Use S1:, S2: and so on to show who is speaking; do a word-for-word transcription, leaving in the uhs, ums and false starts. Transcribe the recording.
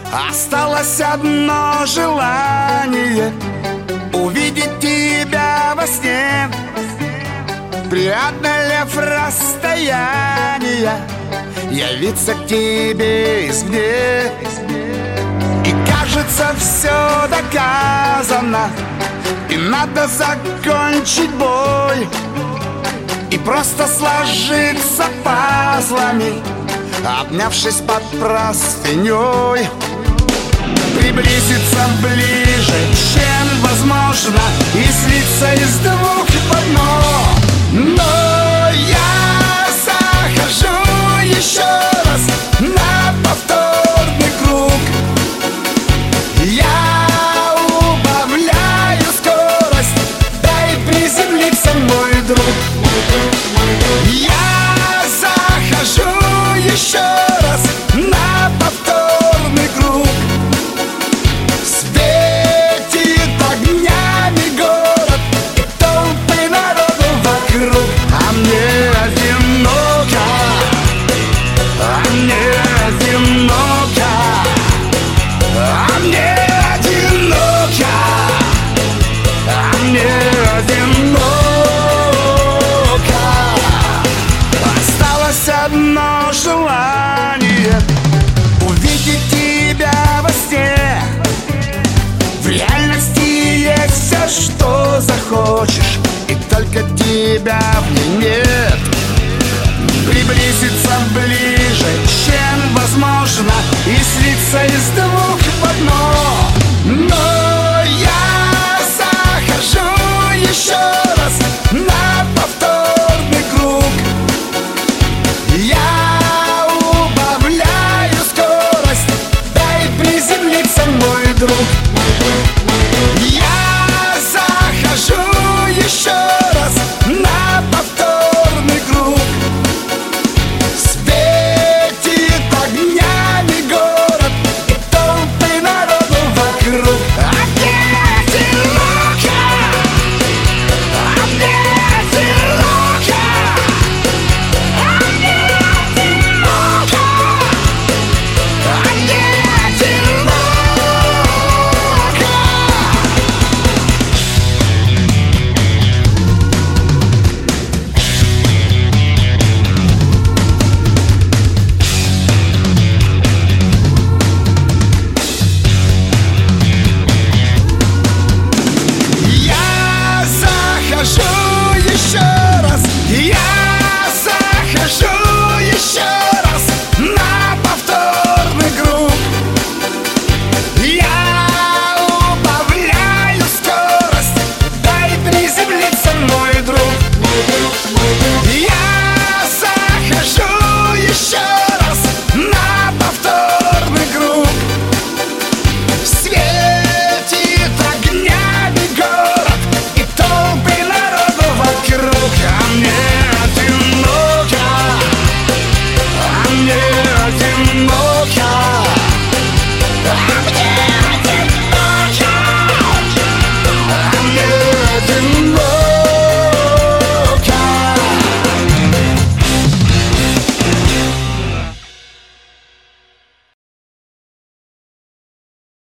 S1: Осталось одно желание — увидеть тебя во сне. Преодолев расстояние, явиться к тебе извне. И кажется, все доказано, и надо закончить бой и просто сложиться пазлами, обнявшись под простыней. Приблизиться ближе, чем возможно, и слиться из двух в одно. Но я захожу еще раз на повторный круг. Я убавляю скорость, дай приземлиться, мой друг.